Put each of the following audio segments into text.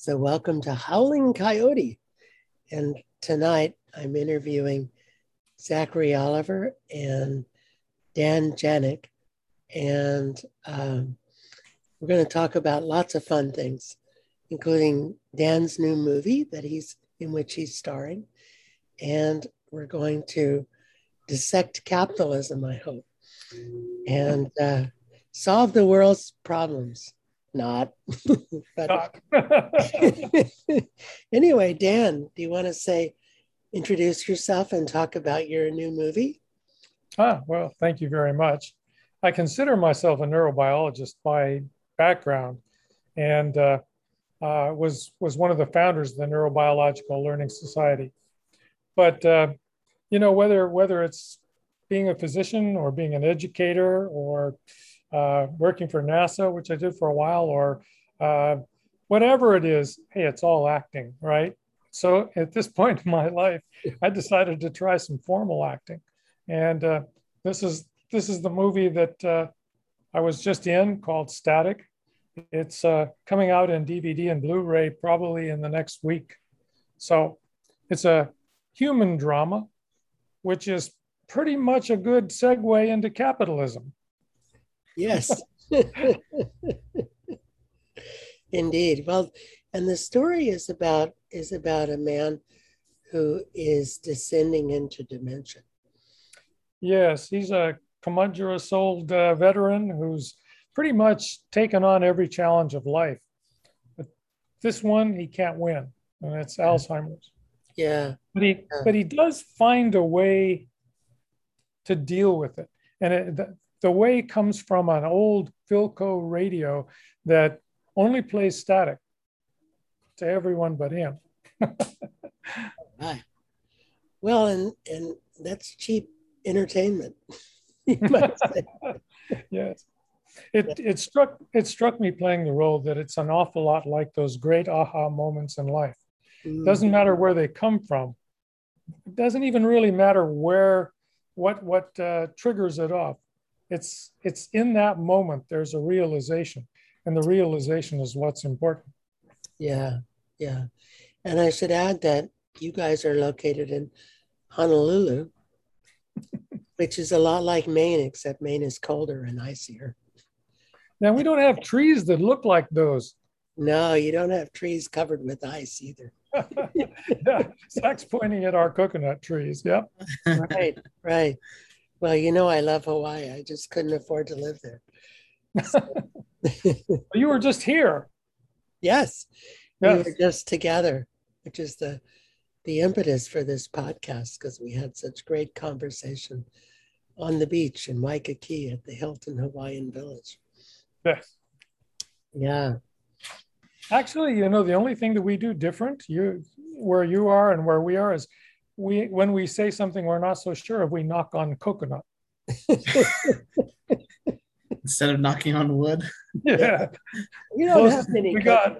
So, welcome to Howling Coyote. And tonight I'm interviewing Zachary Oliver and Dan Janik. And we're going to talk about lots of fun things, including Dan's new movie in which he's starring. And we're going to dissect capitalism, I hope, and solve the world's problems. Not. But anyway, Dan, do you want to introduce yourself and talk about your new movie? Well, thank you very much. I consider myself a neurobiologist by background, and was one of the founders of the Neurobiological Learning Society. But whether it's being a physician or being an educator or working for NASA, which I did for a while, or whatever it is, hey, it's all acting, right? So at this point in my life, I decided to try some formal acting, and this is the movie that I was just in, called Static. It's coming out in DVD and Blu-ray probably in the next week. So it's a human drama, which is pretty much a good segue into capitalism. Yes. Indeed. Well, and the story is about a man who is descending into dementia. Yes, he's a commodorous old veteran who's pretty much taken on every challenge of life. But this one, he can't win, and it's Alzheimer's. Yeah. But he does find a way to deal with it. And the way comes from an old Philco radio that only plays static to everyone but him. Right. Well, and that's cheap entertainment. Yes. It struck me playing the role that it's an awful lot like those great aha moments in life. It doesn't matter where they come from. It doesn't even really matter what triggers it off. It's in that moment there's a realization, and the realization is what's important. Yeah, yeah. And I should add that you guys are located in Honolulu, which is a lot like Maine, except Maine is colder and icier. Now, we don't have trees that look like those. No, you don't have trees covered with ice either. Yeah, Zach's pointing at our coconut trees. Yep. Right. Well, I love Hawaii. I just couldn't afford to live there. So. You were just here. Yes. We were just together, which is the impetus for this podcast, because we had such great conversation on the beach in Waikiki at the Hilton Hawaiian Village. Yes. Yeah. Actually, the only thing that we do different, where you are and where we are, is when we say something we're not so sure of, we knock on coconut. Instead of knocking on wood. Yeah. We don't have many. We got.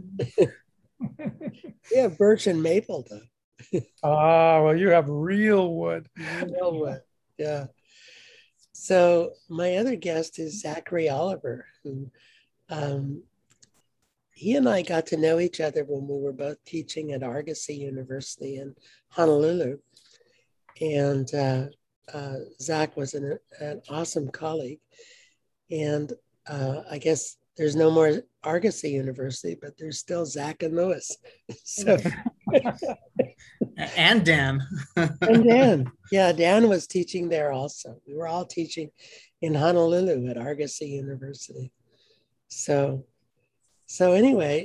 We have birch and maple, though. Well, you have real wood. Real wood. Yeah. So my other guest is Zachary Oliver, who he and I got to know each other when we were both teaching at Argosy University in Honolulu. And Zach was an awesome colleague. And I guess there's no more Argosy University, but there's still Zach and Lewis. So. And Dan. And Dan. Yeah, Dan was teaching there also. We were all teaching in Honolulu at Argosy University. So anyway,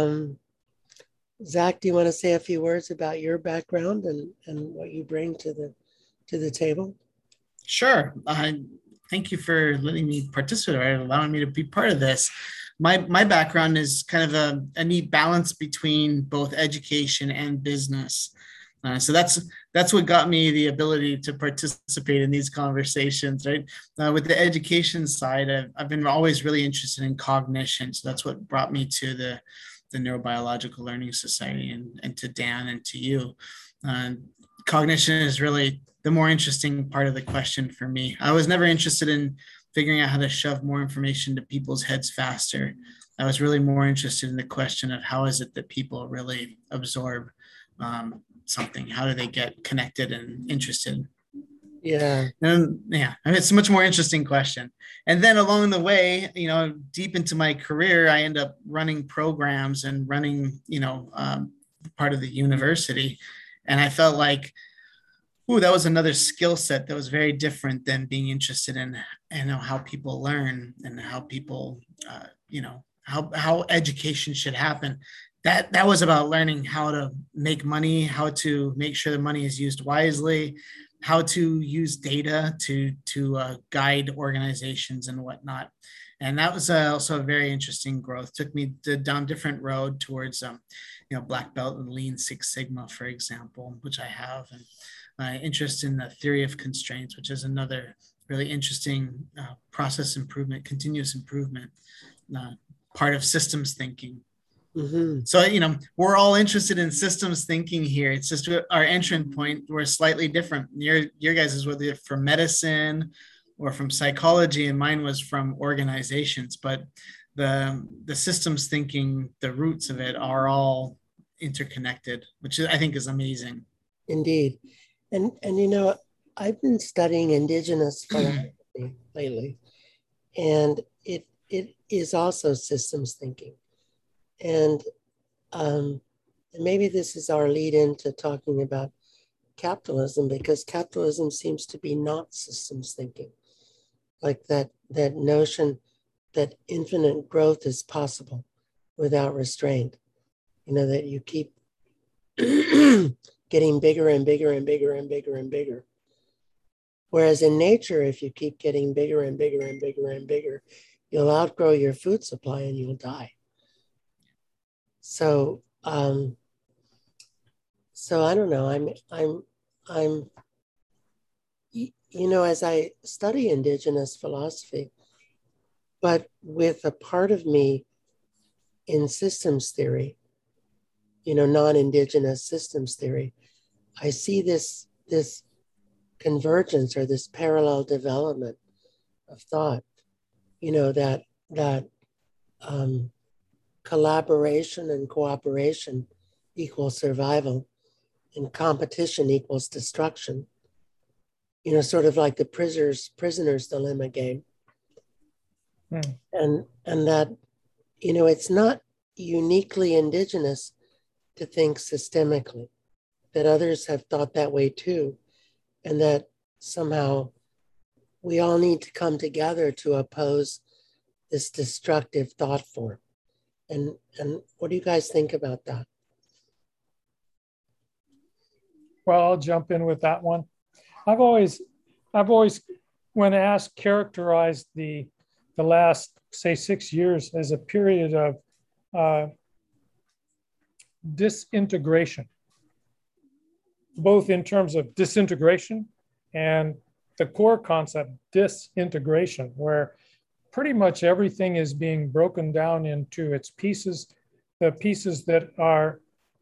Zach, do you want to say a few words about your background and what you bring to the table? Sure. Thank you for letting me participate, allowing me to be part of this. My background is kind of a neat balance between both education and business. So that's what got me the ability to participate in these conversations, right? With the education side, I've been always really interested in cognition. So that's what brought me to the Neurobiological Learning Society and to Dan and to you. Cognition is really the more interesting part of the question for me. I was never interested in figuring out how to shove more information to people's heads faster. I was really more interested in the question of how is it that people really absorb something? How do they get connected and interested? Yeah. And yeah, I mean, it's a much more interesting question. And then along the way, deep into my career, I end up running programs and running, part of the university. And I felt like, ooh, that was another skill set that was very different than being interested in, how people learn and how people, how education should happen. That was about learning how to make money, how to make sure the money is used wisely, how to use data to guide organizations and whatnot. And that was also a very interesting growth. Took me down different road towards, black belt and Lean Six Sigma, for example, which I have, and interest in the theory of constraints, which is another really interesting process improvement, continuous improvement, part of systems thinking. Mm-hmm. So, we're all interested in systems thinking here. It's just our entrant point. We're slightly different. Your guys is whether from medicine or from psychology, and mine was from organizations. But the systems thinking, the roots of it are all interconnected, which I think is amazing. Indeed. And I've been studying indigenous philosophy lately, and it is also systems thinking. And maybe this is our lead into talking about capitalism, because capitalism seems to be not systems thinking, like that notion that infinite growth is possible without restraint, that you keep getting bigger and bigger and bigger and bigger and bigger. Whereas in nature, if you keep getting bigger and bigger and bigger and bigger, you'll outgrow your food supply and you'll die. So, so I don't know. I'm, as I study indigenous philosophy, but with a part of me in systems theory, non-indigenous systems theory, I see this convergence or this parallel development of thought, that collaboration and cooperation equals survival, and competition equals destruction. Sort of like the prisoner's dilemma game. And that, it's not uniquely indigenous to think systemically, that others have thought that way too, and that somehow we all need to come together to oppose this destructive thought form. And what do you guys think about that? Well, I'll jump in with that one. I've always, when asked, characterized the last, say, 6 years as a period of disintegration, both in terms of disintegration and the core concept, disintegration, where pretty much everything is being broken down into its pieces, the pieces that are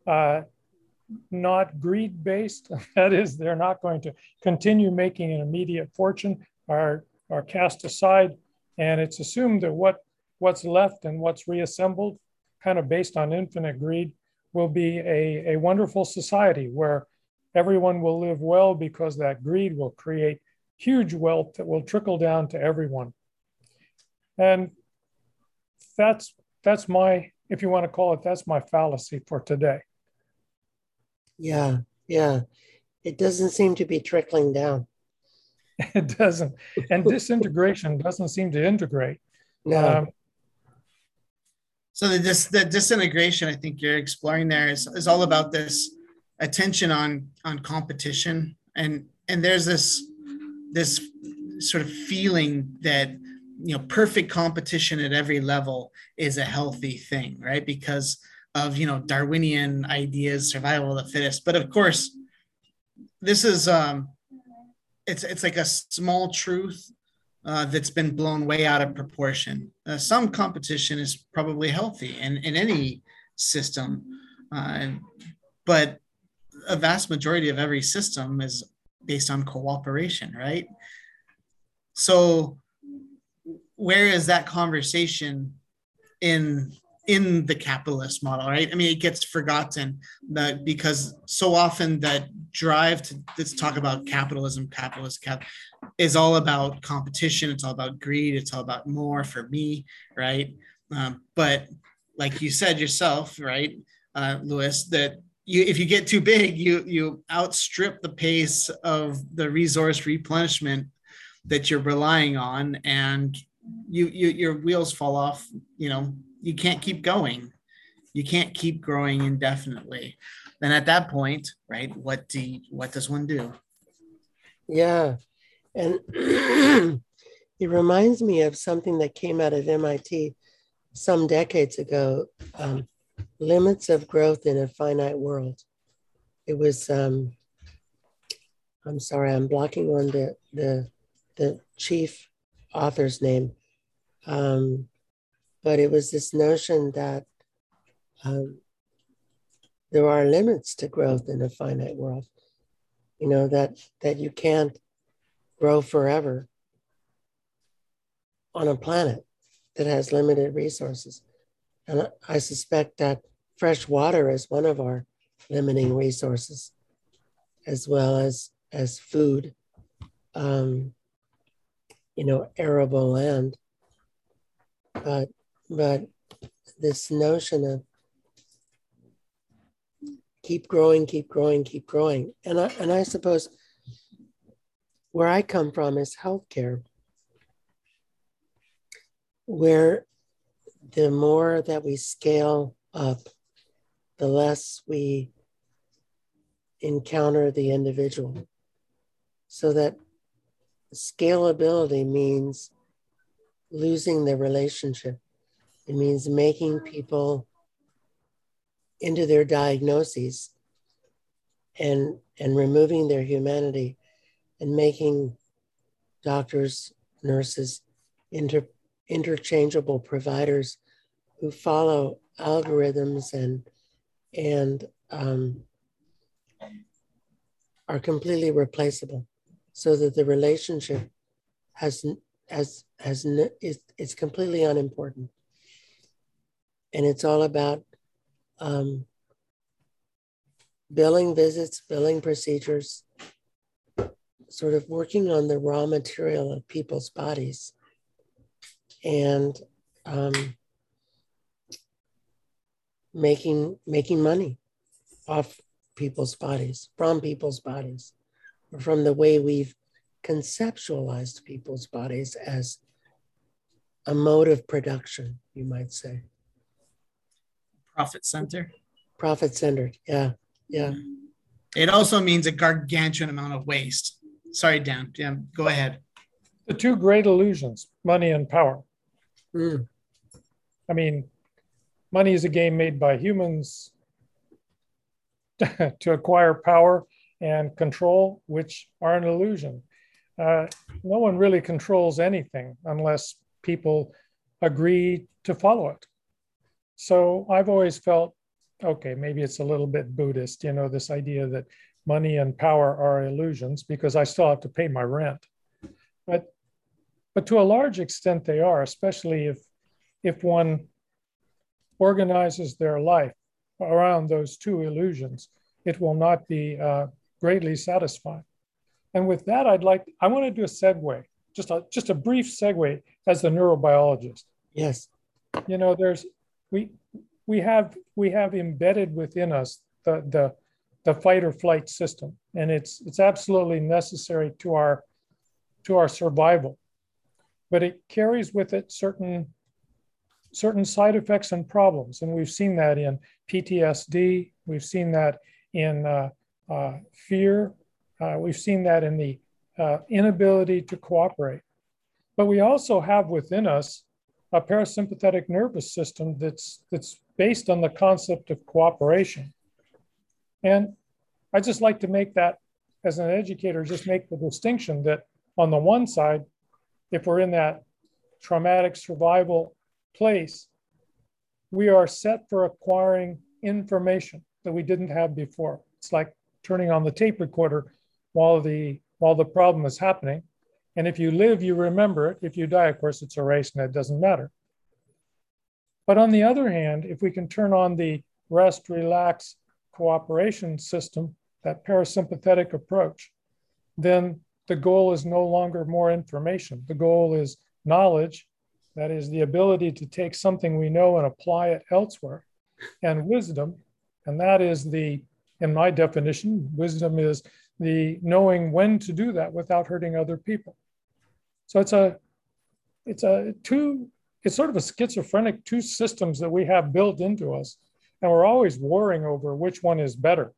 not greed-based, that is, they're not going to continue making an immediate fortune, are cast aside, and it's assumed that what's left and what's reassembled, kind of based on infinite greed, will be a wonderful society where everyone will live well because that greed will create huge wealth that will trickle down to everyone. And that's my, if you want to call it, that's my fallacy for today. Yeah. It doesn't seem to be trickling down. It doesn't. And disintegration doesn't seem to integrate. No. So the disintegration I think you're exploring there is all about this attention on competition. And there's this sort of feeling that, perfect competition at every level is a healthy thing, right? Because of, Darwinian ideas, survival of the fittest. But of course, this is, it's like a small truth that's been blown way out of proportion. Some competition is probably healthy in any system, but a vast majority of every system is based on cooperation, right? So where is that conversation in the capitalist model, right? I mean, it gets forgotten that because so often that drive to let's talk about capitalism, is all about competition. It's all about greed. It's all about more for me, right? But like you said yourself, right, Lewis, that if you get too big, you outstrip the pace of the resource replenishment that you're relying on, and your wheels fall off. You can't keep going. You can't keep growing indefinitely. Then at that point, right, what does one do? Yeah. And it reminds me of something that came out of MIT some decades ago, limits of growth in a finite world. It was, I'm sorry, I'm blocking on the chief author's name. But it was this notion that there are limits to growth in a finite world, that you can't grow forever on a planet that has limited resources. And I suspect that fresh water is one of our limiting resources, as well as food, arable land. But this notion of keep growing, keep growing, keep growing. And I suppose where I come from is healthcare, where the more that we scale up, the less we encounter the individual. So that scalability means losing the relationship. It means making people into their diagnoses and removing their humanity and making doctors, nurses, interchangeable providers who follow algorithms and are completely replaceable, so that the relationship it's completely unimportant. And it's all about billing visits, billing procedures, sort of working on the raw material of people's bodies, and making money off people's bodies, from people's bodies, or from the way we've conceptualized people's bodies as a mode of production, you might say. Profit-centered, yeah. It also means a gargantuan amount of waste. Sorry, Dan, go ahead. The two great illusions, money and power. Mm. I mean, money is a game made by humans to acquire power and control, which are an illusion. No one really controls anything unless people agree to follow it. So I've always felt, okay, maybe it's a little bit Buddhist, this idea that money and power are illusions, because I still have to pay my rent. But to a large extent they are, especially if one organizes their life around those two illusions, it will not be greatly satisfying. And with that, I want to do a segue, just a brief segue as the neurobiologist. Yes. We have embedded within us the fight or flight system, and it's absolutely necessary to our survival. But it carries with it certain side effects and problems, and we've seen that in PTSD. We've seen that in fear. We've seen that in the inability to cooperate. But we also have within us a parasympathetic nervous system that's based on the concept of cooperation. And I just like to make that, as an educator, just make the distinction that on the one side, if we're in that traumatic survival place, we are set for acquiring information that we didn't have before. It's like turning on the tape recorder while the problem is happening. And if you live, you remember it. If you die, of course, it's erased and it doesn't matter. But on the other hand, if we can turn on the rest, relax, cooperation system, that parasympathetic approach, then the goal is no longer more information. The goal is knowledge, that is the ability to take something we know and apply it elsewhere, and wisdom, and that is in my definition, wisdom is the knowing when to do that without hurting other people. So it's sort of a schizophrenic two systems that we have built into us, and we're always warring over which one is better.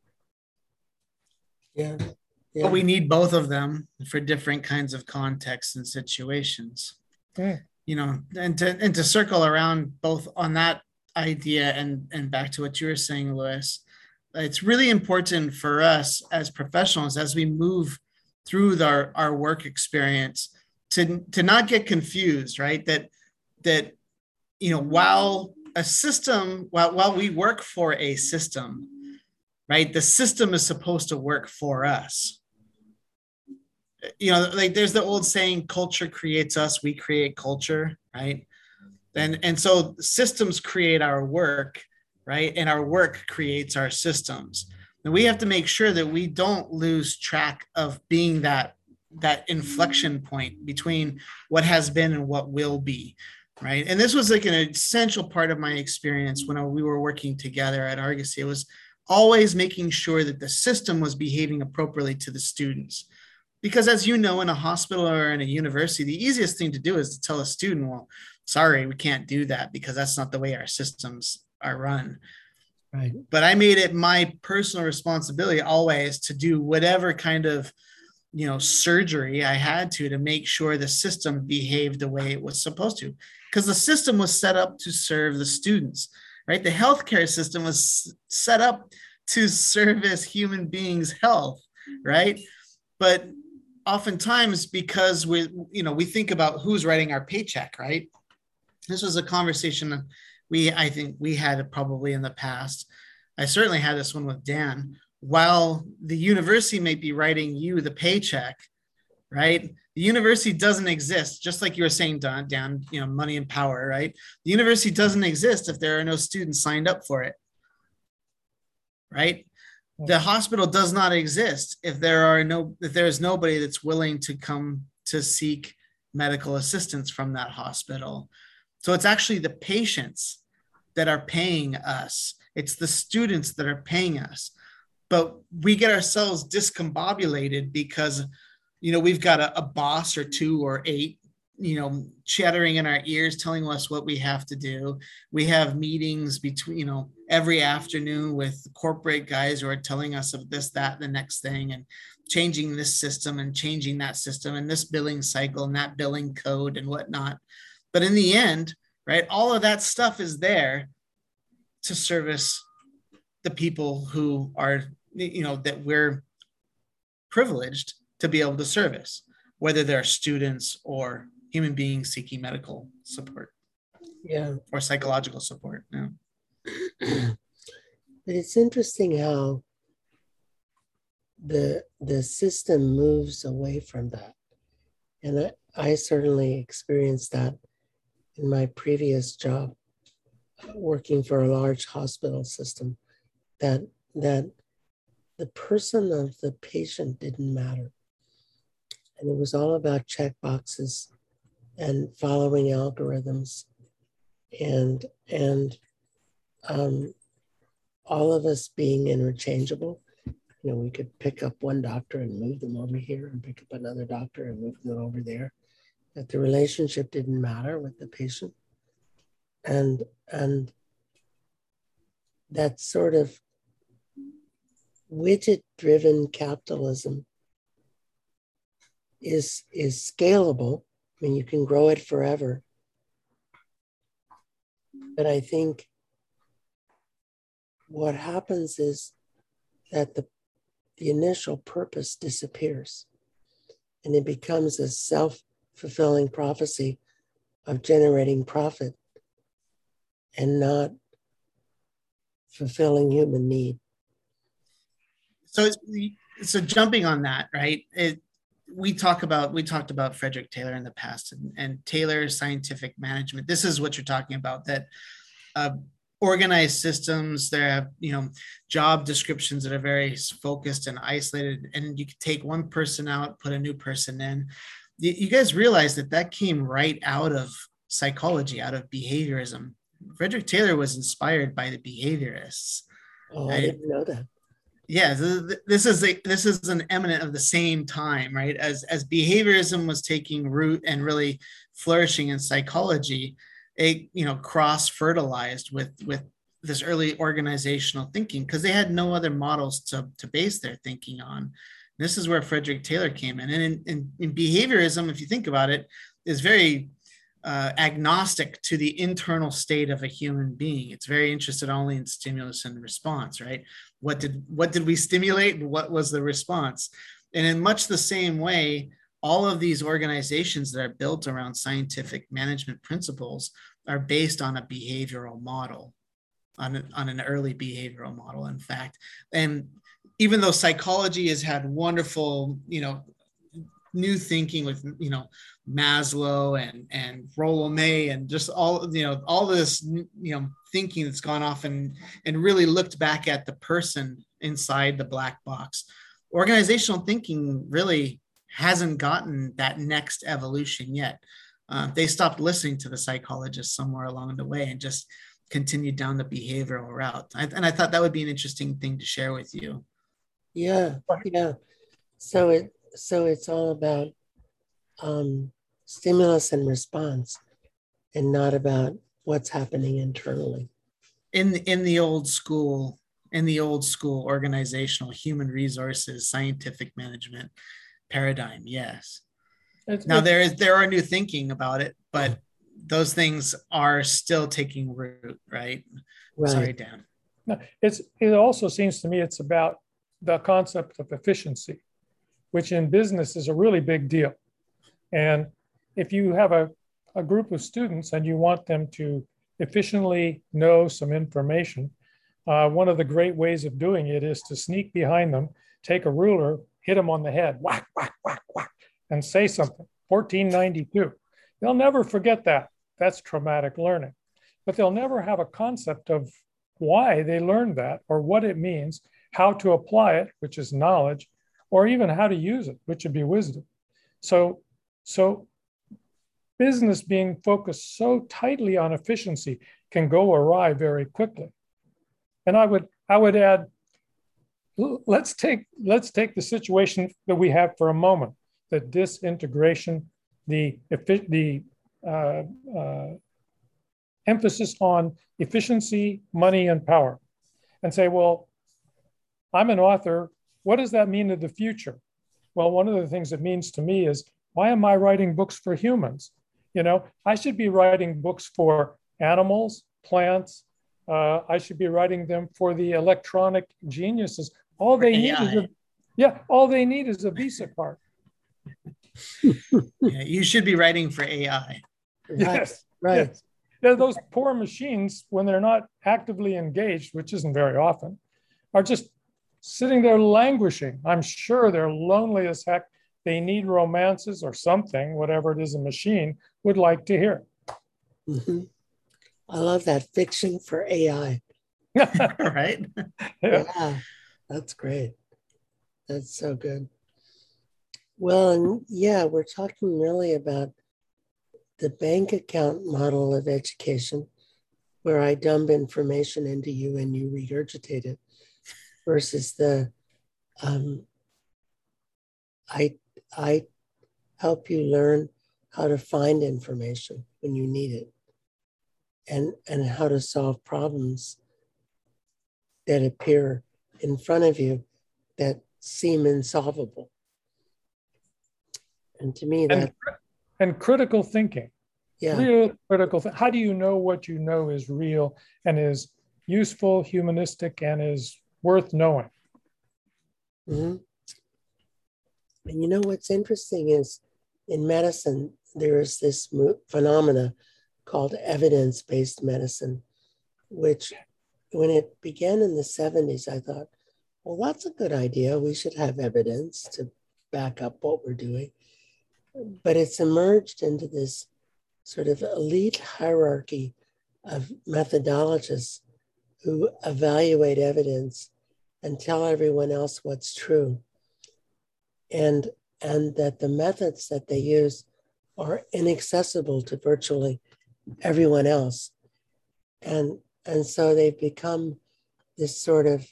Yeah. But we need both of them for different kinds of contexts and situations. Yeah. And to circle around both on that idea and back to what you were saying, Louis, it's really important for us as professionals as we move through our work experience to not get confused, right? That while a system, while we work for a system, right, the system is supposed to work for us. Like there's the old saying, culture creates us, we create culture, right? And so systems create our work, right? And our work creates our systems. And we have to make sure that we don't lose track of being that inflection point between what has been and what will be, right? And this was like an essential part of my experience when we were working together at Argosy. It was always making sure that the system was behaving appropriately to the students. Because as you know, in a hospital or in a university, the easiest thing to do is to tell a student, well, sorry, we can't do that because that's not the way our systems are run. Right. But I made it my personal responsibility always to do whatever kind of, surgery I had to make sure the system behaved the way it was supposed to. Because the system was set up to serve the students, right? The healthcare system was set up to service human beings' health, right? But oftentimes, because we think about who's writing our paycheck, right? This was a conversation I think we had probably in the past. I certainly had this one with Dan. While the university may be writing you the paycheck, right? The university doesn't exist, just like you were saying, Dan, money and power, right? The university doesn't exist if there are no students signed up for it, right? The hospital does not exist if there is nobody that's willing to come to seek medical assistance from that hospital. So it's actually the patients that are paying us. It's the students that are paying us. But we get ourselves discombobulated because, we've got a boss or two or eight, chattering in our ears, telling us what we have to do. We have meetings between, every afternoon with corporate guys who are telling us of this, that, the next thing, and changing this system and changing that system and this billing cycle and that billing code and whatnot. But in the end, right, all of that stuff is there to service the people who are, that we're privileged to be able to service, whether they're students or human beings seeking medical support, or psychological support. Yeah. But it's interesting how the system moves away from that, and I certainly experienced that in my previous job, working for a large hospital system. That the person of the patient didn't matter. And it was all about check boxes and following algorithms and all of us being interchangeable. We could pick up one doctor and move them over here and pick up another doctor and move them over there. That the relationship didn't matter with the patient. And that sort of widget-driven capitalism is scalable. I mean, you can grow it forever. But I think what happens is that the initial purpose disappears, and it becomes a self-fulfilling prophecy of generating profit and fulfilling human need. So jumping on that, right? we talked about Frederick Taylor in the past, and Taylor's scientific management. This is what you're talking about, that organized systems, there have, job descriptions that are very focused and isolated, and you can take one person out, put a new person in. You guys realize that came right out of psychology, out of behaviorism. Frederick Taylor was inspired by the behaviorists. Oh, I didn't know that. Yeah, this is an eminent of the same time, right? As behaviorism was taking root and really flourishing in psychology, it cross-fertilized with this early organizational thinking, because they had no other models to base their thinking on. This is where Frederick Taylor came in. And in behaviorism, if you think about it, is very agnostic to the internal state of a human being. It's very interested only in stimulus and response, right? What did we stimulate and what was the response? And in much the same way, all of these organizations that are built around scientific management principles are based on a behavioral model, on an early behavioral model, in fact. And even though psychology has had wonderful, new thinking with, Maslow and Rollo May, and just all this, thinking that's gone off and really looked back at the person inside the black box. Organizational thinking really hasn't gotten that next evolution yet. They stopped listening to the psychologists somewhere along the way and just continued down the behavioral route. And I thought that would be an interesting thing to share with you. Yeah. So it's all about stimulus and response, and not about what's happening internally. In the old school organizational human resources scientific management paradigm, yes. There are new thinking about it, but those things are still taking root, right? Sorry, Dan. No, it also seems to me it's about the concept of efficiency, which in business is a really big deal. And if you have a group of students and you want them to efficiently know some information, one of the great ways of doing it is to sneak behind them, take a ruler, hit them on the head, whack, whack, whack, whack, and say something. 1492. They'll never forget that. That's traumatic learning. But they'll never have a concept of why they learned that, or what it means, how to apply it, which is knowledge, or even how to use it, which would be wisdom. So business being focused so tightly on efficiency can go awry very quickly. And I would add, let's take the situation that we have for a moment, the disintegration, the emphasis on efficiency, money, and power, and say, well, I'm an author. What does that mean to the future? Well, one of the things it means to me is, why am I writing books for humans? I should be writing books for animals, plants. I should be writing them for the electronic geniuses. All they need is a Visa card. Yeah, you should be writing for AI. Yes, right. Yes. Yeah, those poor machines, when they're not actively engaged, which isn't very often, are just sitting there languishing. I'm sure they're lonely as heck. They need romances or something, whatever it is a machine would like to hear. Mm-hmm. I love that, fiction for AI. Right? Yeah, that's great. That's so good. Well, and yeah, we're talking really about the bank account model of education, where I dump information into you and you regurgitate it, versus the I help you learn how to find information when you need it, and how to solve problems that appear in front of you that seem insolvable. And to me, that and critical thinking. Yeah. Real critical. How do you know what you know is real and is useful, humanistic, and is worth knowing? Mm-hmm. And what's interesting is, in medicine, there is this phenomena called evidence-based medicine, which when it began in the 70s, I thought, well, that's a good idea. We should have evidence to back up what we're doing. But it's emerged into this sort of elite hierarchy of methodologists who evaluate evidence and tell everyone else what's true. And that the methods that they use are inaccessible to virtually everyone else. And so they've become this sort of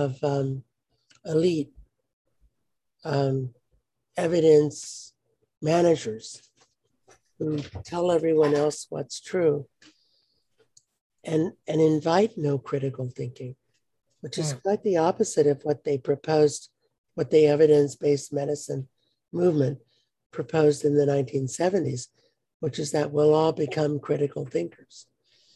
elite evidence managers who tell everyone else what's true and invite no critical thinking, which is quite the opposite of what they proposed, what the evidence-based medicine movement proposed in the 1970s, which is that we'll all become critical thinkers.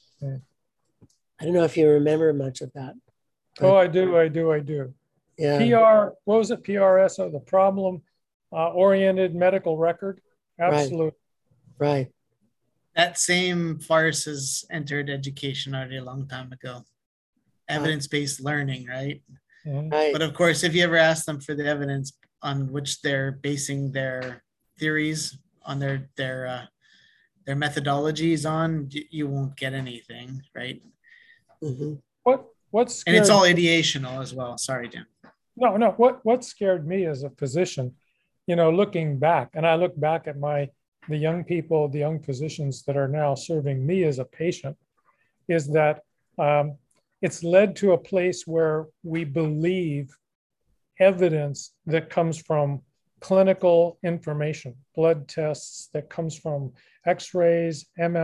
I don't know if you remember much of that. Oh, I do. Yeah. PR, what was it? PRSO, the problem oriented medical record. Absolutely. Right. That same farce has entered education already a long time ago. Evidence-based learning, right? Right. But of course, if you ever ask them for the evidence on which they're basing their theories on their methodologies on, you won't get anything, right? Mm-hmm. What's and it's all ideational as well. Sorry, Dan. No. What scared me as a physician, looking back, and I look back at the young people, the young physicians that are now serving me as a patient, is that it's led to a place where we believe evidence that comes from clinical information, blood tests, that comes from X-rays,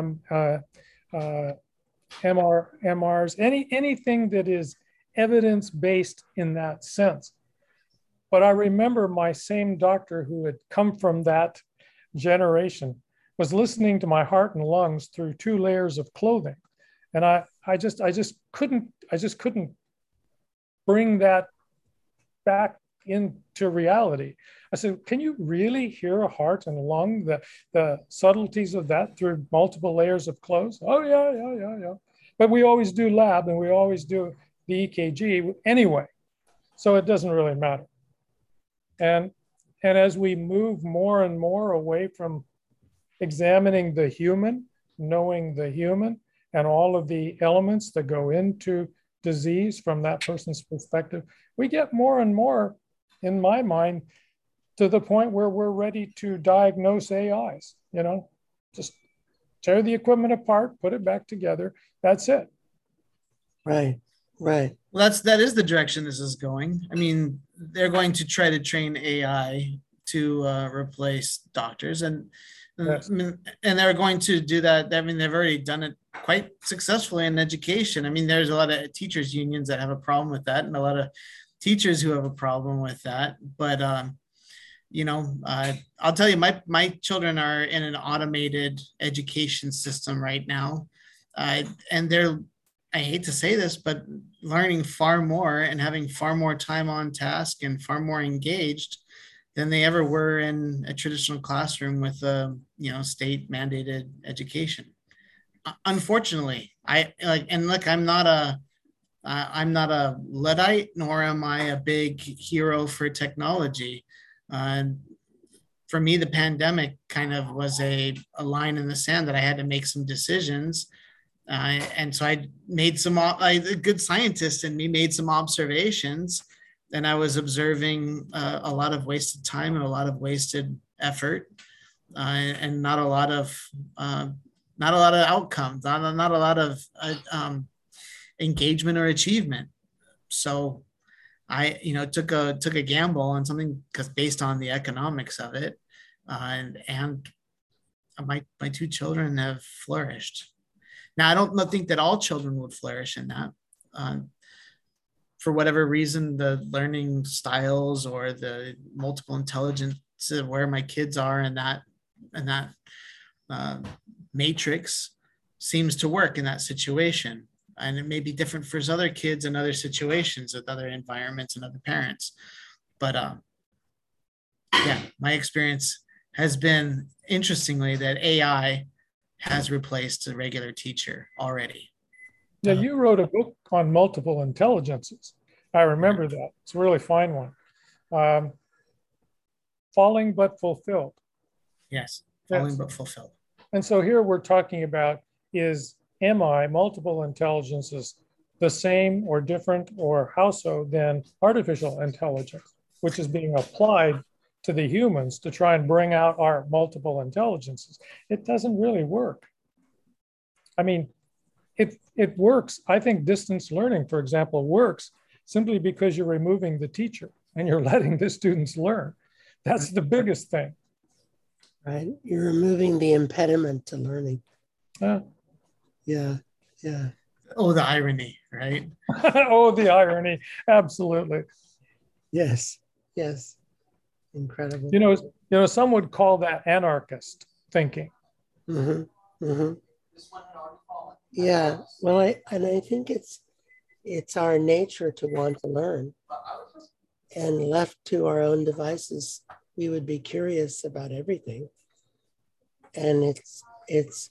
MRs, anything that is evidence-based in that sense. But I remember my same doctor who had come from that generation was listening to my heart and lungs through 2 layers of clothing. And I just couldn't bring that back into reality. I said, can you really hear a heart and lung, the subtleties of that through multiple layers of clothes? Oh, yeah. But we always do lab and we always do the EKG anyway. So it doesn't really matter. And as we move more and more away from examining the human, knowing the human, and all of the elements that go into disease from that person's perspective, we get more and more, in my mind, to the point where we're ready to diagnose AIs. Just tear the equipment apart, put it back together. That's it. Right. Well, that is the direction this is going. I mean, they're going to try to train AI to replace doctors, and Yes. and they're going to do that. I mean, they've already done it quite successfully in education. I mean, there's a lot of teachers unions that have a problem with that, and a lot of teachers who have a problem with that. But I'll tell you, my children are in an automated education system right now, and they're, I hate to say this, but learning far more and having far more time on task and far more engaged than they ever were in a traditional classroom with a state mandated education. Unfortunately, I'm not a Luddite, nor am I a big hero for technology. For me, the pandemic kind of was a line in the sand that I had to make some decisions. And so I made a good scientist in me made some observations, and I was observing a lot of wasted time and a lot of wasted effort, and not a lot of outcomes, not a lot of engagement or achievement. So I took a gamble on something because based on the economics of it, and my 2 children have flourished. Now, I don't think that all children would flourish in that. For whatever reason, the learning styles or the multiple intelligence of where my kids are in that matrix seems to work in that situation. And it may be different for other kids in other situations with other environments and other parents. But my experience has been, interestingly, that AI has replaced a regular teacher already. Yeah, you wrote a book on multiple intelligences. I remember that. It's a really fine one. falling but fulfilled. Yes, falling Yes. but fulfilled. And so here we're talking about is MI, multiple intelligences, the same or different or how so than artificial intelligence, which is being applied to the humans to try and bring out our multiple intelligences. It doesn't really work. I mean, it works. I think distance learning, for example, works simply because you're removing the teacher and you're letting the students learn. That's the biggest thing. Right. You're removing the impediment to learning. Uh, Yeah. Yeah. Oh, the irony, right? oh, the irony. Absolutely. Yes. Yes. Incredible. You know, some would call that anarchist thinking. Mm-hmm. Mm-hmm. Yeah. Well, I think it's our nature to want to learn, and left to our own devices, we would be curious about everything, and it's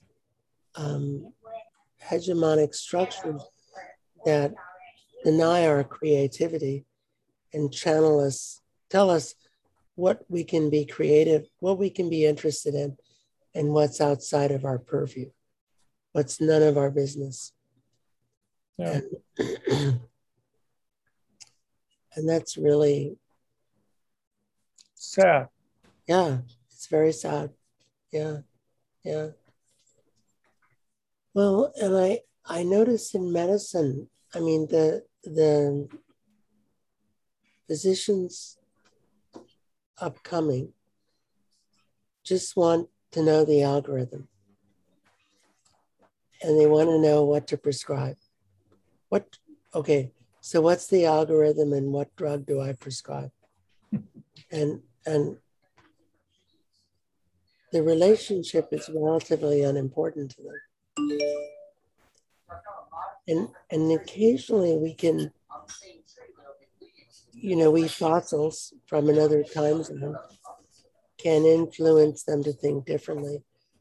hegemonic structures that deny our creativity and tell us what we can be creative, what we can be interested in, and what's outside of our purview, what's none of our business. Yeah. And that's really sad. Yeah, it's very sad. Yeah, yeah. Well, and I notice in medicine, I mean, the physicians upcoming just want to know the algorithm, and they want to know what to prescribe. Okay, so what's the algorithm and what drug do I prescribe? And the relationship is relatively unimportant to them. And occasionally we can, we fossils from another time zone can influence them to think differently,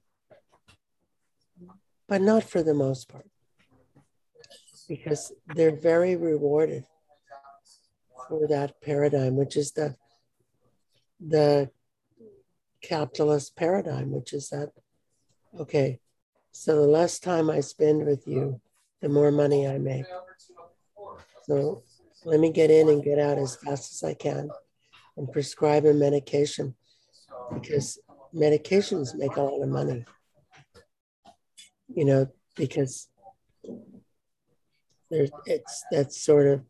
but not for the most part, because they're very rewarded for that paradigm, which is the capitalist paradigm, which is that, okay, so the less time I spend with you, the more money I make. So let me get in and get out as fast as I can and prescribe a medication, because medications make a lot of money, because that's sort of,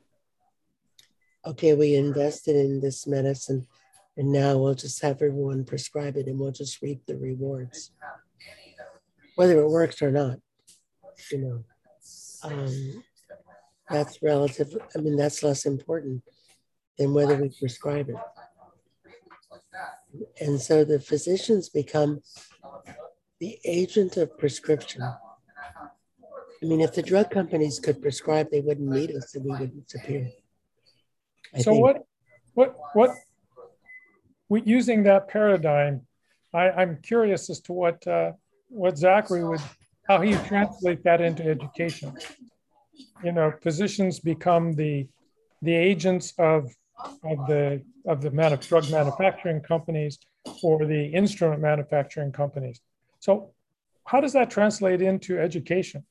okay, we invested in this medicine and now we'll just have everyone prescribe it and we'll just reap the rewards, whether it works or not. That's relative. I mean, that's less important than whether we prescribe it. And so the physicians become the agent of prescription. I mean, if the drug companies could prescribe, they wouldn't need us and we wouldn't disappear. Using that paradigm, I'm curious as to what Zachary how he translate that into education. Physicians become the agents of the drug manufacturing companies or the instrument manufacturing companies. So how does that translate into education?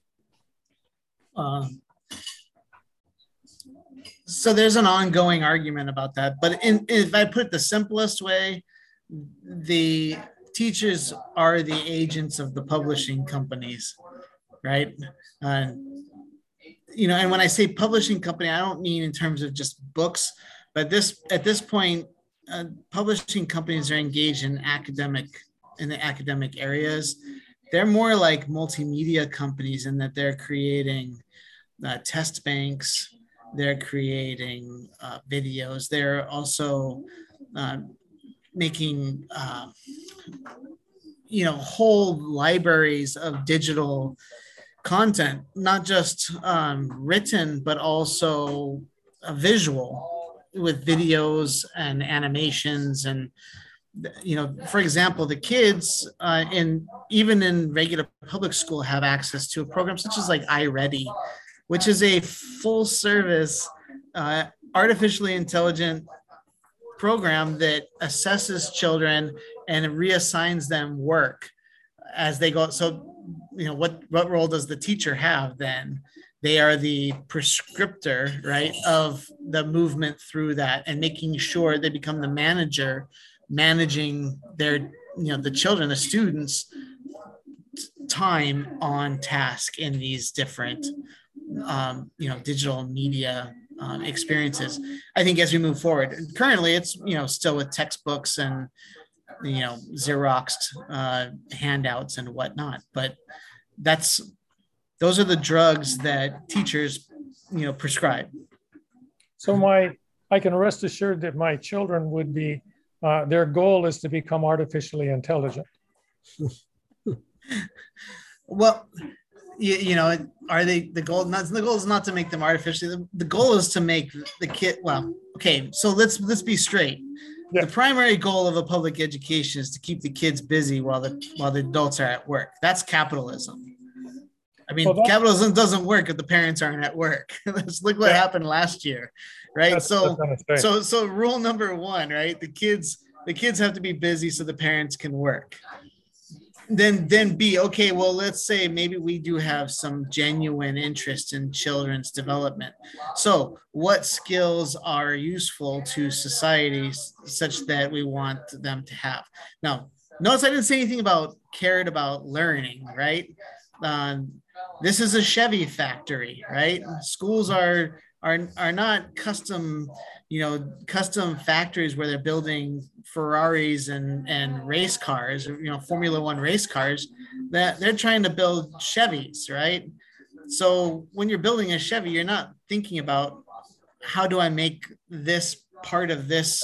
So there's an ongoing argument about that, but if I put it the simplest way, the teachers are the agents of the publishing companies, right? And when I say publishing company, I don't mean in terms of just books, but at this point, publishing companies are engaged in the academic areas. They're more like multimedia companies in that they're creating test banks. They're creating videos. They're also making, whole libraries of digital content, not just written, but also visual with videos and animations. And, for example, the kids even in regular public school have access to a program such as like iReady, which is a full service, artificially intelligent program that assesses children and reassigns them work as they go. So, what role does the teacher have then? They are the prescriptor, right, of the movement through that, and making sure they become the manager, managing their, the children, the students' time on task in these different, digital media experiences. I think as we move forward, currently it's, still with textbooks and, Xeroxed handouts and whatnot, but those are the drugs that teachers, prescribe. So I can rest assured that my children would be, their goal is to become artificially intelligent. Well, are they the goal? The goal is not to make them artificially. The goal is to make the kid. Well, okay. So let's be straight. Yeah. The primary goal of a public education is to keep the kids busy while the adults are at work. That's capitalism. I mean, capitalism doesn't work if the parents aren't at work. Let's look what happened last year, right? So rule number one, right? The kids have to be busy so the parents can work. Then B, okay, well, let's say maybe we do have some genuine interest in children's development. So what skills are useful to society such that we want them to have? Now, notice I didn't say anything about cared about learning, right? This is a Chevy factory, right? Schools are not custom factories where they're building Ferraris and race cars, Formula One race cars. That they're trying to build Chevys, right? So when you're building a Chevy, you're not thinking about how do I make this part of this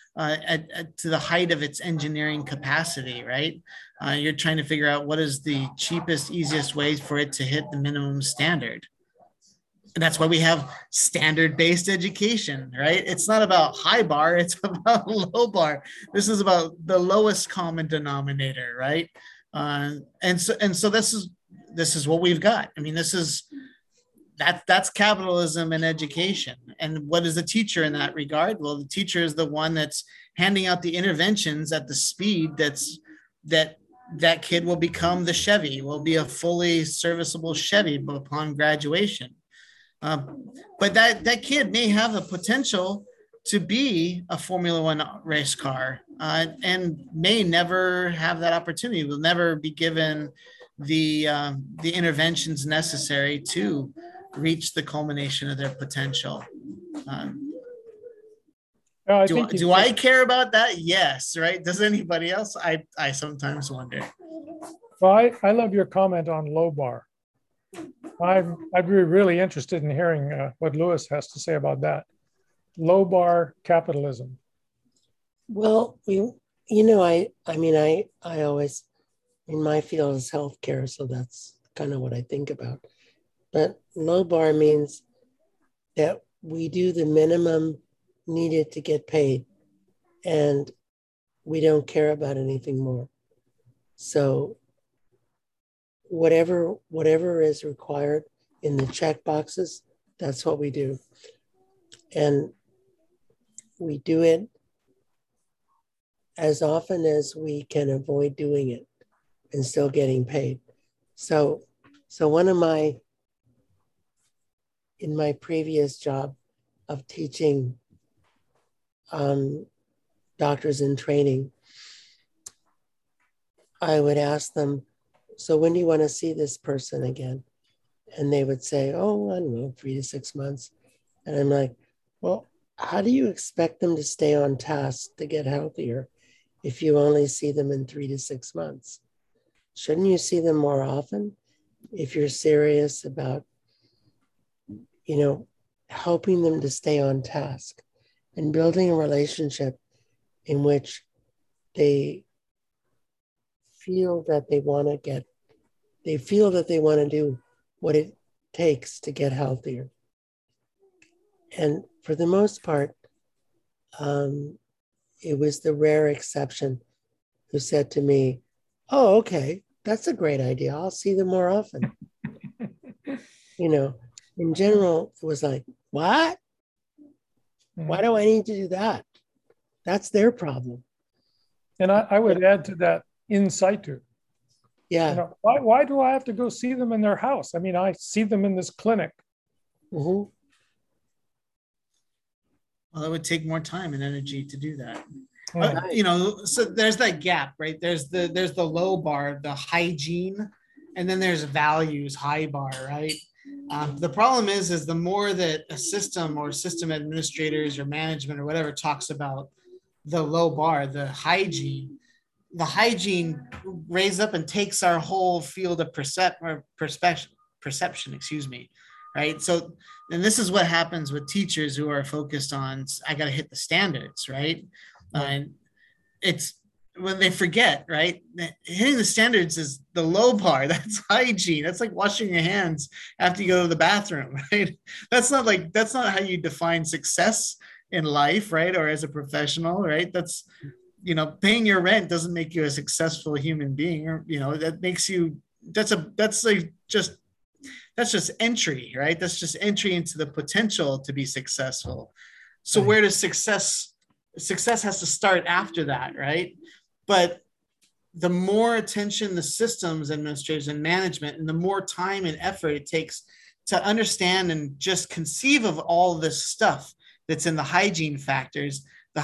to the height of its engineering capacity, right? You're trying to figure out what is the cheapest, easiest way for it to hit the minimum standard. And that's why we have standard-based education, right? It's not about high bar, it's about low bar. This is about the lowest common denominator, right? And so this is what we've got. I mean, that's capitalism in education. And what is the teacher in that regard? Well, the teacher is the one that's handing out the interventions at the speed that kid will become the Chevy, will be a fully serviceable Chevy upon graduation. But that kid may have the potential to be a Formula One race car and may never have that opportunity, will never be given the interventions necessary to reach the culmination of their potential. Do I care about that? Yes, right? Does anybody else? I sometimes wonder. Well, I love your comment on low bar. I'd be really interested in hearing what Louis has to say about that. Low bar capitalism. Well, I always, in my field is healthcare, so that's kind of what I think about. But low bar means that we do the minimum needed to get paid, and we don't care about anything more. So whatever is required in the check boxes, that's what we do. And we do it as often as we can avoid doing it and still getting paid. So in my previous job of teaching doctors in training, I would ask them, so when do you want to see this person again? And they would say, oh, I don't know, 3 to 6 months. And I'm like, well, how do you expect them to stay on task to get healthier if you only see them in 3 to 6 months? Shouldn't you see them more often if you're serious about, helping them to stay on task and building a relationship in which they feel that they want to do what it takes to get healthier. And for the most part, it was the rare exception who said to me, oh, okay, that's a great idea. I'll see them more often. In general, it was like, what? Why do I need to do that? That's their problem. And I would add to that in situ. Yeah. You know, why do I have to go see them in their house? I mean, I see them in this clinic. Mm-hmm. Well, it would take more time and energy to do that. Yeah. You know, so there's that gap, right? There's the low bar, the hygiene, and then there's values, high bar, right? The problem is the more that a system or system administrators or management or whatever talks about the low bar, the hygiene raises up and takes our whole field of perception, excuse me, right? So, and this is what happens with teachers who are focused on, I got to hit the standards, right? And it's when they forget, right? Hitting the standards is the low bar. That's hygiene. That's like washing your hands after you go to the bathroom, right? That's not how you define success in life, right? Or as a professional, right? That's, you know, paying your rent doesn't make you a successful human being, or, you know, that makes you, that's just entry, right? That's just entry into the potential to be successful. So where does success has to start after that, right? But the more attention the systems administrators and management, and the more time and effort it takes to understand and just conceive of all this stuff that's in the hygiene factors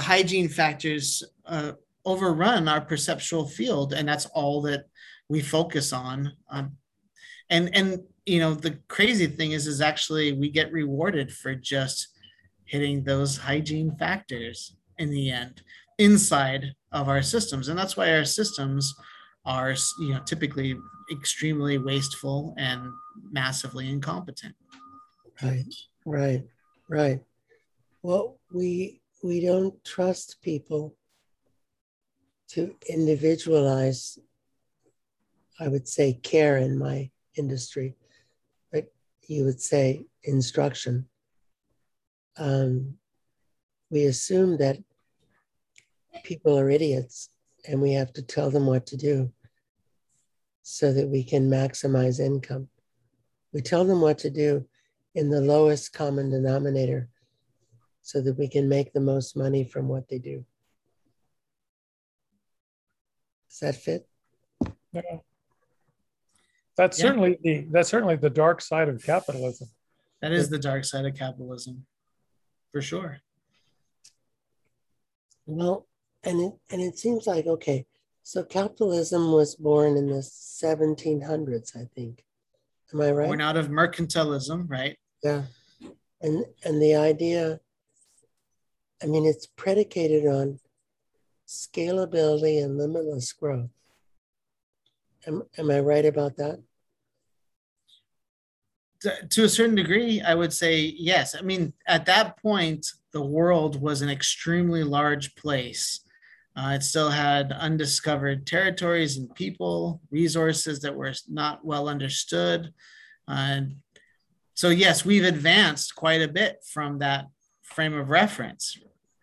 overrun our perceptual field, and that's all that we focus on. And you know, the crazy thing is actually we get rewarded for just hitting those hygiene factors in the end inside of our systems, and that's why our systems are, you know, typically extremely wasteful and massively incompetent. Right. Well, we don't trust people to individualize, I would say, care in my industry, but you would say instruction. We assume that people are idiots and we have to tell them what to do so that we can maximize income. We tell them what to do in the lowest common denominator so that we can make the most money from what they do. Does that fit? Yeah. That's certainly the dark side of capitalism. That is the dark side of capitalism, for sure. Well, and it seems like, okay, so capitalism was born in the 1700s, I think. Am I right? Born out of mercantilism, right? Yeah. And the idea, I mean, it's predicated on scalability and limitless growth. Am I right about that? To a certain degree, I would say yes. I mean, at that point, the world was an extremely large place. It still had undiscovered territories and people, resources that were not well understood. So yes, we've advanced quite a bit from that frame of reference.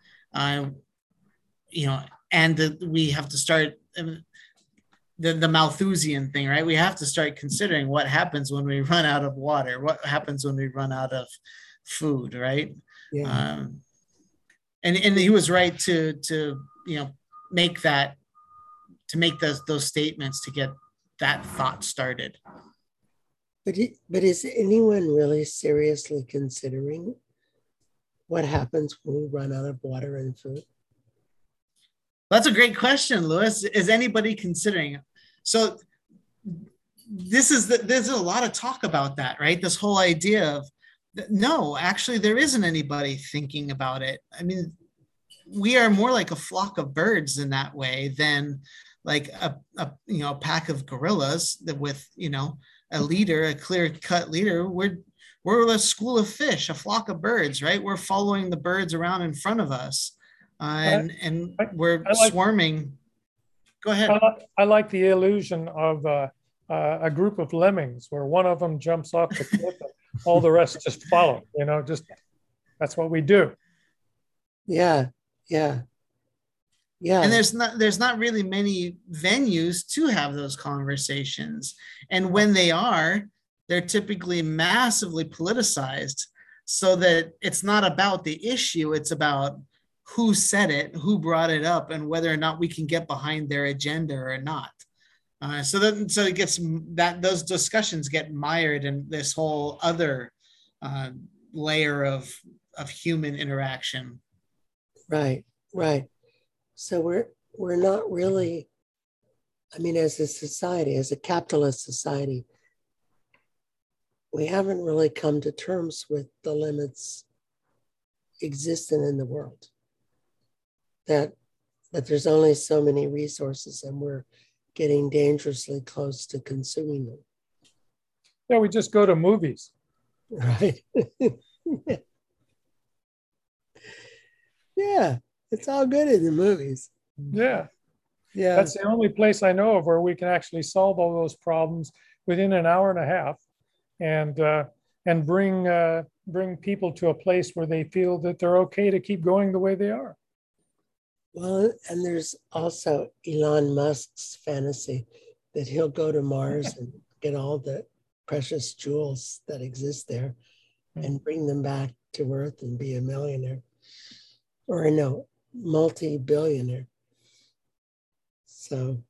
You know, and we have to start the Malthusian thing, right? We have to start considering what happens when we run out of water, what happens when we run out of food, right? Yeah. And he was right to you know, make those statements to get that thought started. But is anyone really seriously considering what happens when we run out of water and food? That's a great question, Louis. Is anybody considering? So there's a lot of talk about that, right? This whole idea of, no, actually, there isn't anybody thinking about it. I mean, we are more like a flock of birds in that way than like a pack of gorillas that with, you know, a leader, a clear-cut leader. We're a school of fish, a flock of birds, right? We're following the birds around in front of us, and we're swarming. Go ahead. I like the illusion of a group of lemmings where one of them jumps off the cliff and all the rest just follow. You know, just that's what we do. Yeah. And there's not really many venues to have those conversations. And when they are, they're typically massively politicized, so that it's not about the issue, it's about who said it, who brought it up, and whether or not we can get behind their agenda or not. So it gets that those discussions get mired in this whole other layer of human interaction. Right, right. So we're not really, I mean, as a society, as a capitalist society, we haven't really come to terms with the limits existing in the world. That there's only so many resources and we're getting dangerously close to consuming them. Yeah, we just go to movies. Right. Yeah, it's all good in the movies. Yeah. Yeah. That's the only place I know of where we can actually solve all those problems within an hour and a half, and bring people to a place where they feel that they're okay to keep going the way they are. Well, and there's also Elon Musk's fantasy that he'll go to Mars and get all the precious jewels that exist there and bring them back to Earth and be a millionaire, or no, multi-billionaire. So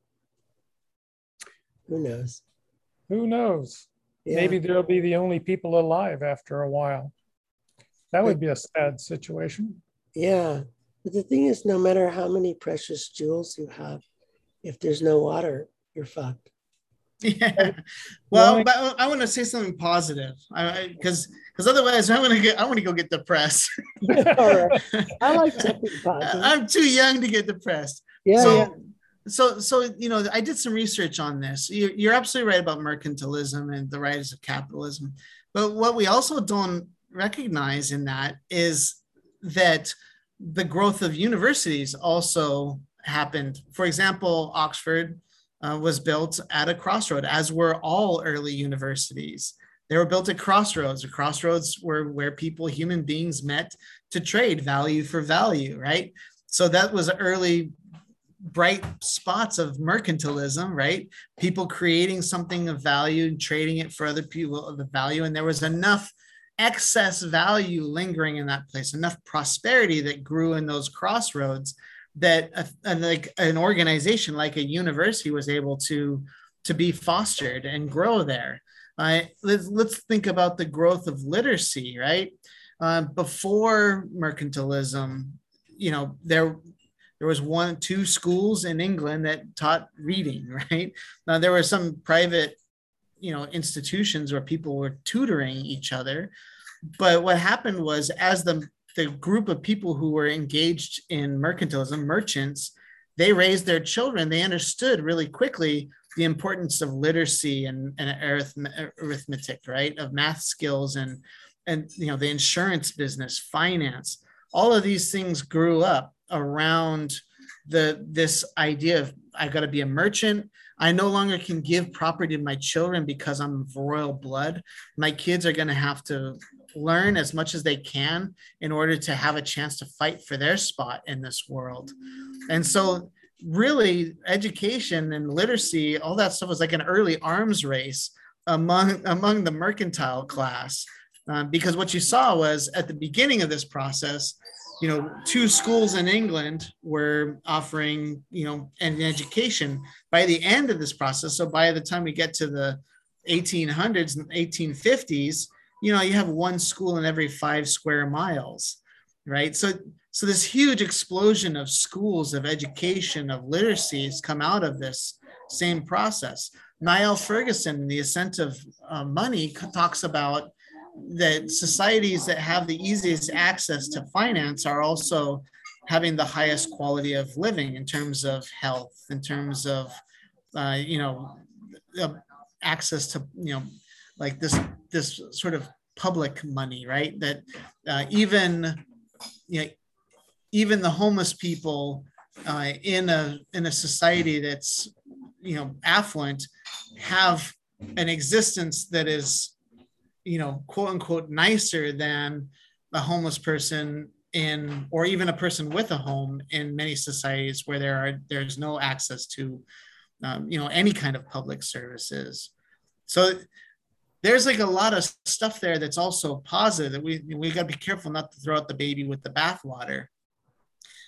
who knows? Who knows? Yeah. Maybe they'll be the only people alive after a while. That would be a sad situation. Yeah. But the thing is, no matter how many precious jewels you have, if there's no water, you're fucked. Yeah. Well, but I want to say something positive, because otherwise I want to go get depressed. All right. I like something positive. I'm too young to get depressed. Yeah. So, yeah. So I did some research on this. You're absolutely right about mercantilism and the rise of capitalism. But what we also don't recognize in that is that the growth of universities also happened. For example, Oxford was built at a crossroad, as were all early universities. They were built at crossroads. The crossroads were where people, human beings, met to trade value for value, right? So that was early bright spots of mercantilism, right? People creating something of value and trading it for other people of the value. And there was enough excess value lingering in that place, enough prosperity that grew in those crossroads that like an organization like a university was able to be fostered and grow there. Let's think about the growth of literacy, right? Before mercantilism, there was 1-2 schools in England that taught reading, right? Now there were some private, institutions where people were tutoring each other. But what happened was, as the group of people who were engaged in mercantilism, merchants, they raised their children. They understood really quickly the importance of literacy and arithmetic, right? Of math skills and the insurance business, finance. All of these things grew up around this idea of, I got to be a merchant. I no longer can give property to my children because I'm of royal blood. My kids are going to have to learn as much as they can in order to have a chance to fight for their spot in this world. And so really education and literacy, all that stuff was like an early arms race among the mercantile class. Because what you saw was, at the beginning of this process, 2 schools in England were offering, an education. By the end of this process, so by the time we get to the 1800s and 1850s, you have 1 school in every 5 square miles, right? So this huge explosion of schools, of education, of literacy has come out of this same process. Niall Ferguson, The Ascent of Money, talks about that societies that have the easiest access to finance are also having the highest quality of living in terms of health, in terms of, access to, like this sort of public money, right? That even the homeless people in a society that's, affluent, have an existence that is, quote unquote, nicer than a homeless person or even a person with a home in many societies where there's no access to, any kind of public services. So there's like a lot of stuff there that's also positive, that we got to be careful not to throw out the baby with the bathwater.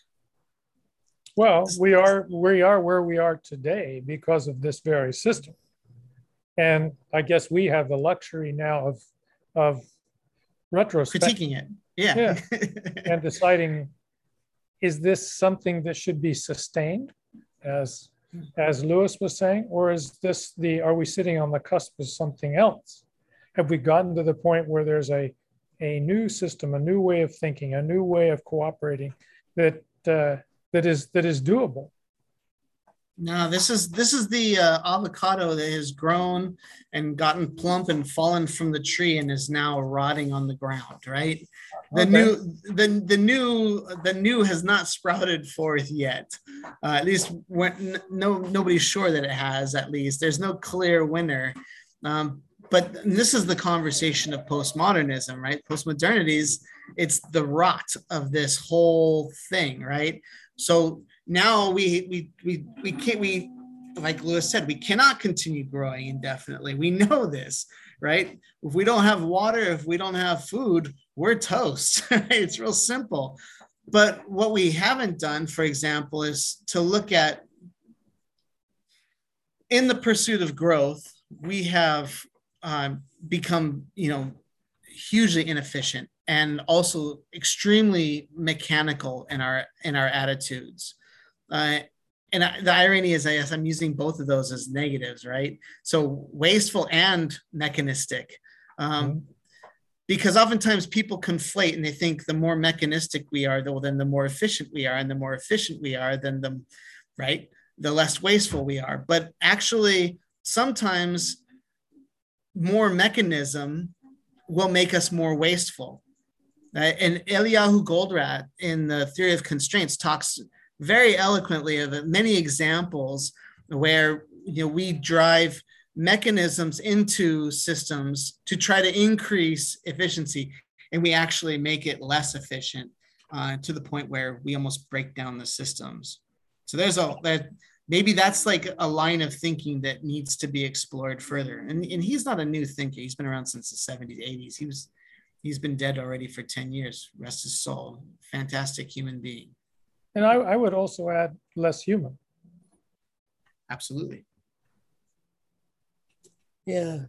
Well, we are where we are today because of this very system. And I guess we have the luxury now of retrospect. Critiquing it. Yeah. Yeah. And deciding, is this something that should be sustained, as Lewis was saying, or are we sitting on the cusp of something else? Have we gotten to the point where there's a new system, a new way of thinking, a new way of cooperating that is doable? No, this is the avocado that has grown and gotten plump and fallen from the tree and is now rotting on the ground, right? The new has not sprouted forth yet. At least nobody's sure that it has. At least there's no clear winner. But this is the conversation of postmodernism, right? Postmodernity it's the rot of this whole thing, right? So now we can't, like Lewis said, we cannot continue growing indefinitely. We know this, right? If we don't have water, if we don't have food, we're toast. Right? It's real simple. But what we haven't done, for example, is to look at, in the pursuit of growth, we have become, hugely inefficient and also extremely mechanical in our attitudes. And the irony is, I guess I'm using both of those as negatives, right? So wasteful and mechanistic. Because oftentimes people conflate and they think the more mechanistic we are, then the more efficient we are, and the more efficient we are, then the less wasteful we are. But actually, sometimes more mechanism will make us more wasteful. And Eliyahu Goldratt in the Theory of Constraints talks very eloquently of many examples where we drive mechanisms into systems to try to increase efficiency, and we actually make it less efficient to the point where we almost break down the systems. So maybe that's like a line of thinking that needs to be explored further. And he's not a new thinker. He's been around since the 70s, 80s. He's been dead already for 10 years. Rest his soul. Fantastic human being. And I would also add less human. Absolutely. Yeah.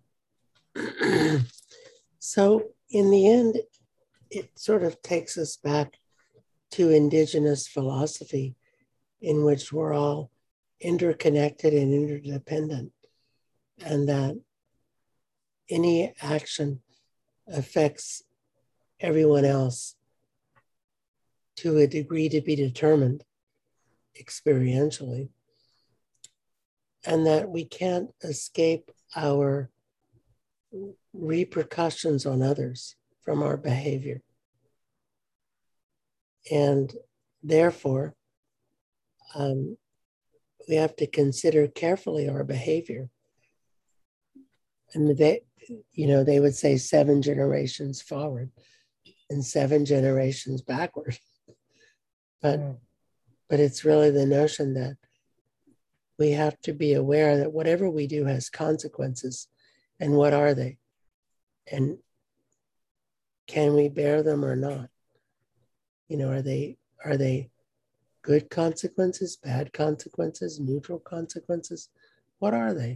So in the end, it sort of takes us back to indigenous philosophy, in which we're all interconnected and interdependent, and that any action affects everyone else to a degree to be determined experientially, and that we can't escape our repercussions on others from our behavior. And therefore, we have to consider carefully our behavior. And they would say 7 generations forward and 7 generations backward. But it's really the notion that we have to be aware that whatever we do has consequences. And what are they? And can we bear them or not? Are they good consequences, bad consequences, neutral consequences? What are they?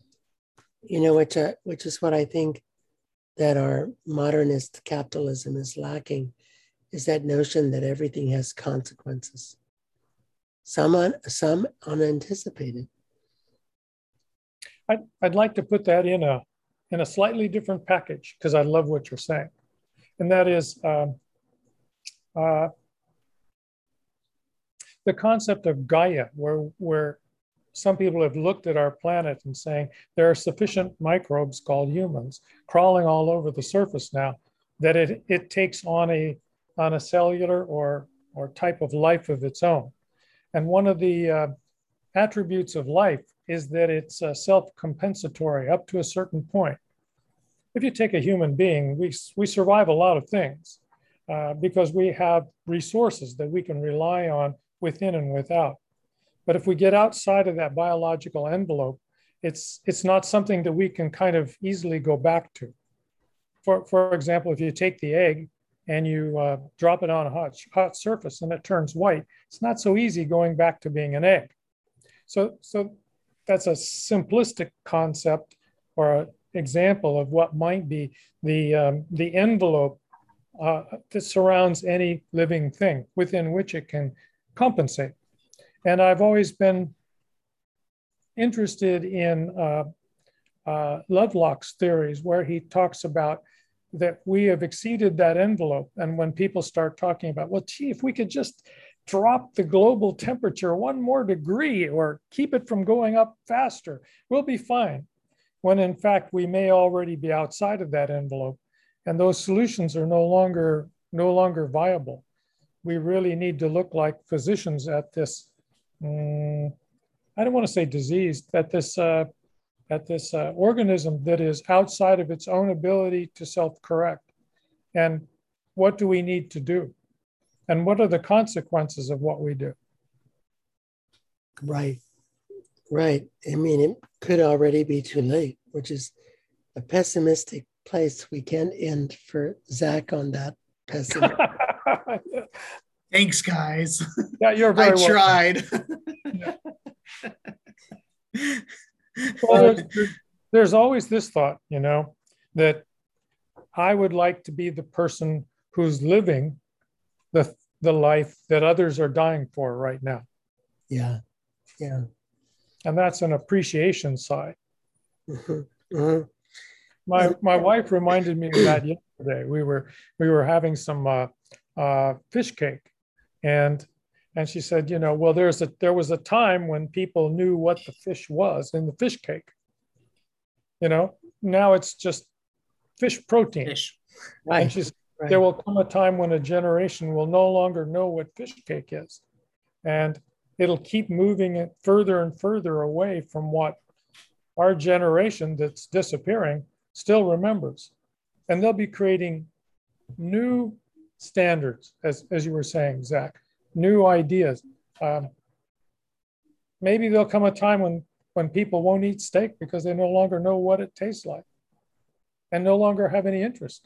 Which is what I think that our modernist capitalism is lacking, is that notion that everything has consequences. Some unanticipated. I'd like to put that in a slightly different package, because I love what you're saying. And that is the concept of Gaia, where some people have looked at our planet and saying there are sufficient microbes called humans crawling all over the surface now that it takes on a cellular or type of life of its own. And one of the attributes of life is that it's self-compensatory up to a certain point. If you take a human being, we survive a lot of things because we have resources that we can rely on within and without. But if we get outside of that biological envelope, it's not something that we can kind of easily go back to. For example, if you take the egg and you drop it on a hot surface and it turns white, it's not so easy going back to being an egg. So that's a simplistic concept or an example of what might be the envelope that surrounds any living thing within which it can compensate. And I've always been interested in Lovelock's theories, where he talks about that we have exceeded that envelope. And when people start talking about, well, gee, if we could just drop the global temperature 1 more degree or keep it from going up faster, we'll be fine. When in fact, we may already be outside of that envelope. And those solutions are no longer viable. We really need to look like physicians at this, I don't want to say disease, at this organism that is outside of its own ability to self-correct. And what do we need to do? And what are the consequences of what we do? Right. Right. I mean, it could already be too late, which is a pessimistic place. We can't end for Zach on that pessimism. Thanks, guys. Yeah, you're very welcome. tried. Well, there's always this thought, that I would like to be the person who's living the life that others are dying for right now. Yeah. Yeah. And that's an appreciation side. Mm-hmm. Mm-hmm. My wife reminded me of that yesterday. We were having some fish cake, and she said, well, there was a time when people knew what the fish was in the fish cake. Now it's just fish protein. Fish. Right. And she said, there will come a time when a generation will no longer know what fish cake is, and it'll keep moving it further and further away from what our generation that's disappearing still remembers. And they'll be creating new standards, as you were saying, Zach, new ideas. Maybe there'll come a time when people won't eat steak because they no longer know what it tastes like and no longer have any interest.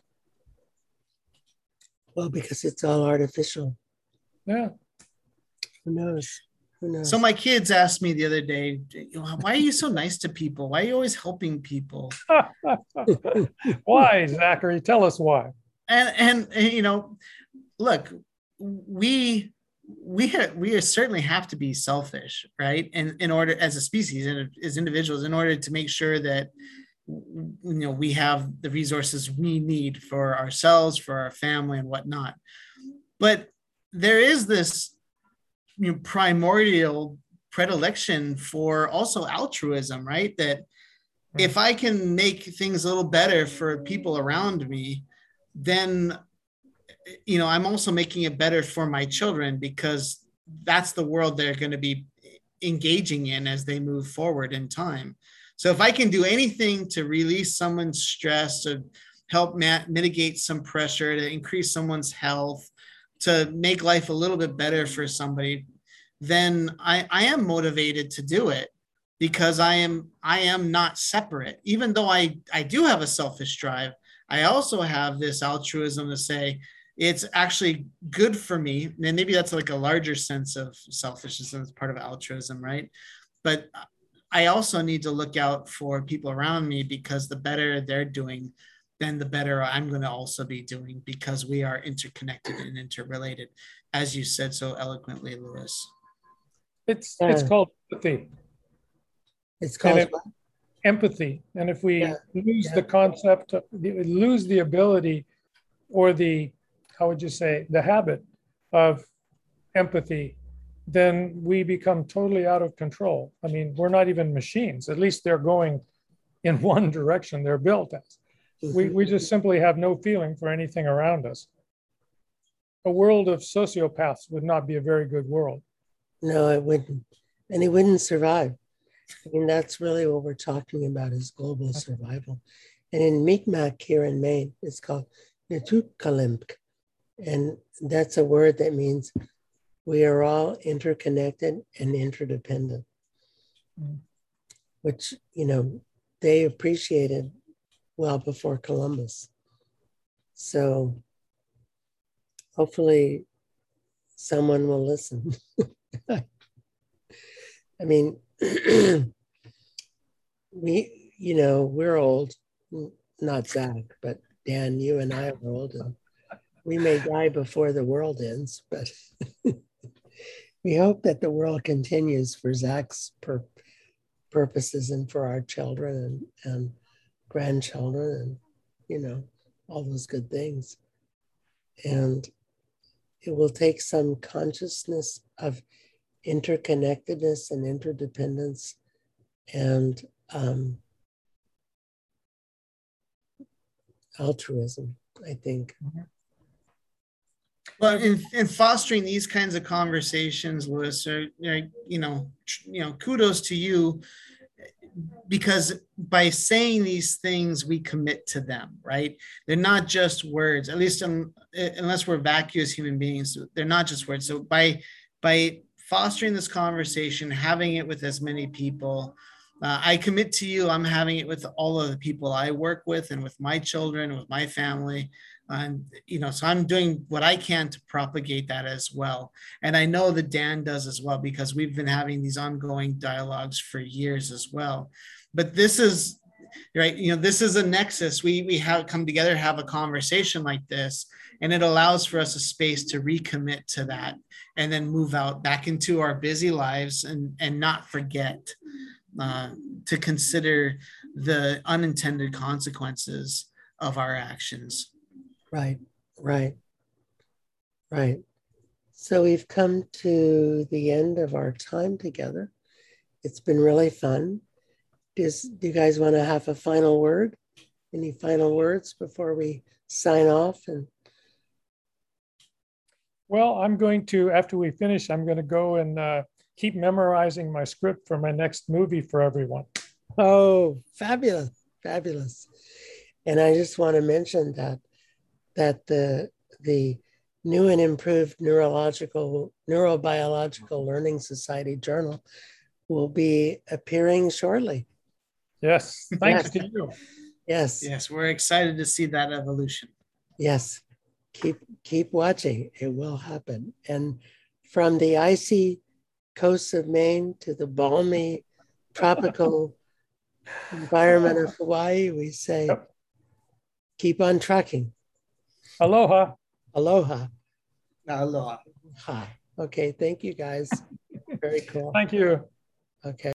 Well, because it's all artificial. Yeah. Who knows? Who knows? So my kids asked me the other day, why are you so nice to people? Why are you always helping people? Why, Zachary? Tell us why. And look, we certainly have to be selfish, right? And in order, as a species and as individuals, in order to make sure that we have the resources we need for ourselves, for our family, and whatnot. But there is this primordial predilection for also altruism, right? That if I can make things a little better for people around me, then I'm also making it better for my children, because that's the world they're going to be engaging in as they move forward in time. So if I can do anything to release someone's stress, to help mitigate some pressure, to increase someone's health, to make life a little bit better for somebody, then I am motivated to do it, because I am not separate. Even though I do have a selfish drive, I also have this altruism to say, it's actually good for me. And maybe that's like a larger sense of selfishness as part of altruism, right? But I also need to look out for people around me, because the better they're doing, then the better I'm going to also be doing, because we are interconnected and interrelated, as you said so eloquently, Louis. It's called empathy. It's called empathy. And if we lose the concept, lose the ability or the habit of empathy, then we become totally out of control. I mean, we're not even machines. At least they're going in one direction. They're built as. We just simply have no feeling for anything around us. A world of sociopaths would not be a very good world. No, it wouldn't. And it wouldn't survive. I mean, that's really what we're talking about, is global survival. And in Mi'kmaq here in Maine, it's called Nututkalimk. And that's a word that means we are all interconnected and interdependent, which, they appreciated well before Columbus. So hopefully someone will listen. I mean, we're old, not Zach, but Dan, you and I are old, and we may die before the world ends, but we hope that the world continues for Zach's purposes and for our children and grandchildren and, all those good things. And it will take some consciousness of interconnectedness and interdependence and altruism, I think. Well, in fostering these kinds of conversations, Louis, kudos to you, because by saying these things, we commit to them, right? They're not just words, at least unless we're vacuous human beings, they're not just words. So by fostering this conversation, having it with as many people, I commit to you, I'm having it with all of the people I work with and with my children and with my family. And, so I'm doing what I can to propagate that as well. And I know that Dan does as well, because we've been having these ongoing dialogues for years as well. But this is, right, this is a nexus. We have come together, have a conversation like this, and it allows for us a space to recommit to that and then move out back into our busy lives and not forget to consider the unintended consequences of our actions. Right. So we've come to the end of our time together. It's been really fun. Do you guys want to have a final word? Any final words before we sign off? Well, after we finish, I'm going to go and keep memorizing my script for my next movie for everyone. Oh, fabulous. And I just want to mention that the new and improved Neurobiological Learning Society journal will be appearing shortly. Yes, thanks to you. Yes, we're excited to see that evolution. Yes, keep watching. It will happen. And from the icy coasts of Maine to the balmy tropical environment of Hawaii, we say, keep on trucking. Aloha. Aloha. Aloha. Okay, thank you guys. Very cool. Thank you. Okay.